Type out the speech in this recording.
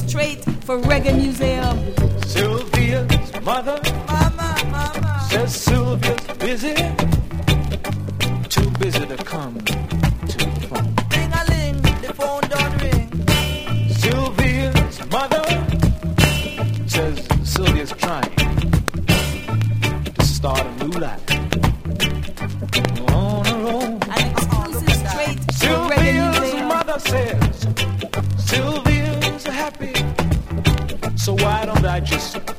straight for Reggae Museum. Sylvia's mother says Sylvia's busy, too busy to come to the phone. Ring-a-ling, the phone don't ring. Sylvia's mother says Sylvia's trying to start a new life on her own. An exclusive straight for Reggae Sylvia's Museum. mother says Sylvia's happy, so why don't I just